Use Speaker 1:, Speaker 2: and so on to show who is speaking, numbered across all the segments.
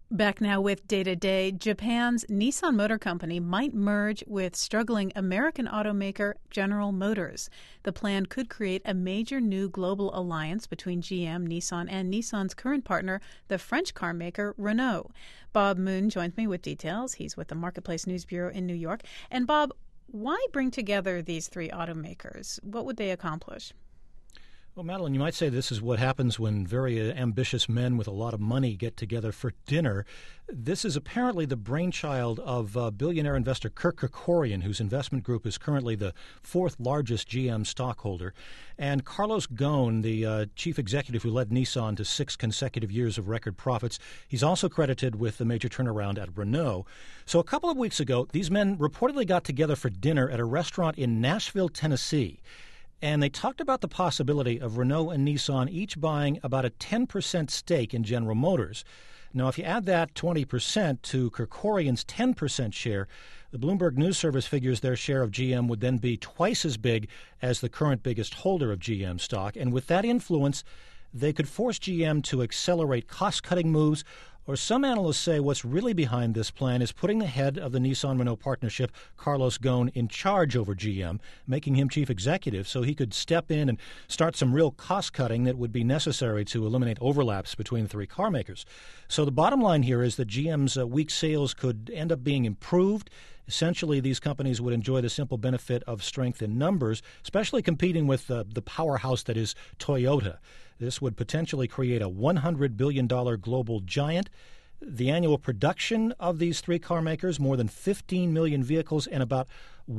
Speaker 1: Back now with Day to Day. Japan's Nissan Motor Company might merge with struggling American automaker General Motors. The plan could create a major new global alliance between GM, Nissan, and Nissan's current partner, the French car maker Renault. Bob Moon joins me with details. He's with the Marketplace News Bureau in New York. And Bob, why bring together these three automakers? What would they accomplish?
Speaker 2: Well, Madeline, you might say this is what happens when very ambitious men with a lot of money get together for dinner. This is apparently the brainchild of billionaire investor Kirk Kerkorian, whose investment group is currently the fourth largest GM stockholder, and Carlos Ghosn, the chief executive who led Nissan to 6 consecutive years of record profits. He's also credited with the major turnaround at Renault. So a couple of weeks ago, these men reportedly got together for dinner at a restaurant in Nashville, Tennessee. And they talked about the possibility of Renault and Nissan each buying about a 10% stake in General Motors. Now, if you add that 20% to Kerkorian's 10% share, the Bloomberg News Service figures their share of GM would then be twice as big as the current biggest holder of GM stock. And with that influence, they could force GM to accelerate cost-cutting moves, or some analysts say what's really behind this plan is putting the head of the Nissan-Renault partnership, Carlos Ghosn, in charge over GM, making him chief executive so he could step in and start some real cost-cutting that would be necessary to eliminate overlaps between the three car makers. So the bottom line here is that GM's weak sales could end up being improved. Essentially, these companies would enjoy the simple benefit of strength in numbers, especially competing with the powerhouse that is Toyota. This would potentially create a $100 billion global giant. The annual production of these three car makers, more than 15 million vehicles and about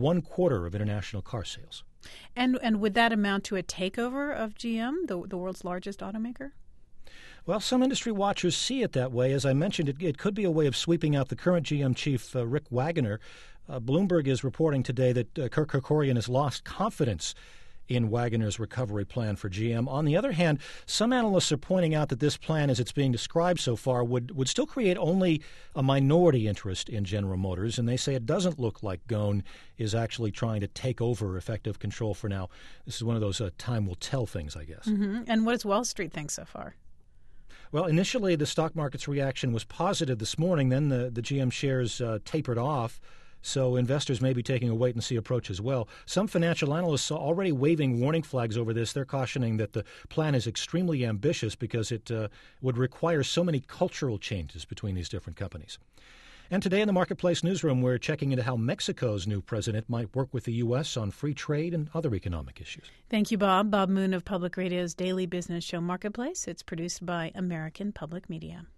Speaker 2: 1/4 of international car sales.
Speaker 1: And would that amount to a takeover of GM, the world's largest automaker?
Speaker 2: Well, some industry watchers see it that way. As I mentioned, it could be a way of sweeping out the current GM chief, Rick Wagoner. Bloomberg is reporting today that Kirk Kerkorian has lost confidence in Wagoner's recovery plan for GM. On the other hand, some analysts are pointing out that this plan, as it's being described so far, would still create only a minority interest in General Motors, and they say it doesn't look like Ghosn is actually trying to take over effective control for now. This is one of those time will tell things, I guess.
Speaker 1: Mm-hmm. And what does Wall Street think so far?
Speaker 2: Well, initially the stock market's reaction was positive this morning. Then the GM shares tapered off. So investors may be taking a wait-and-see approach as well. Some financial analysts are already waving warning flags over this. They're cautioning that the plan is extremely ambitious because it would require so many cultural changes between these different companies. And today in the Marketplace newsroom, we're checking into how Mexico's new president might work with the U.S. on free trade and other economic issues.
Speaker 1: Thank you, Bob. Bob Moon of Public Radio's daily business show Marketplace. It's produced by American Public Media.